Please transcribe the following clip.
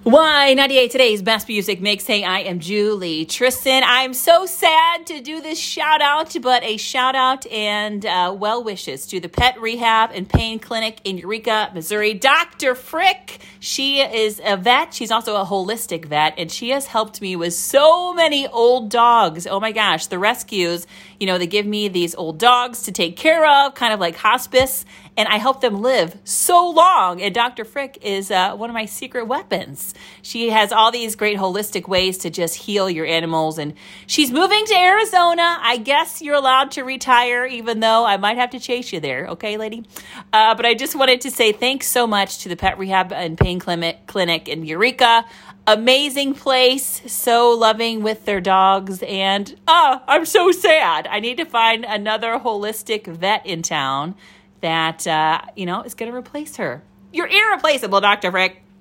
Y98, today's best music mix. Hey, I am Julie Tristan. I'm so sad to do this shout out, but a shout out and well wishes to the Pet Rehab and Pain Clinic in Eureka, Missouri. Dr. Frick, she is a vet. She's also a holistic vet, and she has helped me with so many old dogs. Oh my gosh, the rescues, they give me these old dogs to take care of, kind of like hospice, and I help them live so long. And Dr. Frick is one of my secret weapons. She has all these great holistic ways to just heal your animals. And she's moving to Arizona. I guess you're allowed to retire, even though I might have to chase you there. Okay, lady? But I just wanted to say thanks so much to the Pet Rehab and Pain Clinic in Eureka. Amazing place, so loving with their dogs, and I'm so sad. I need to find another holistic vet in town that, is going to replace her. You're irreplaceable, Dr. Frick.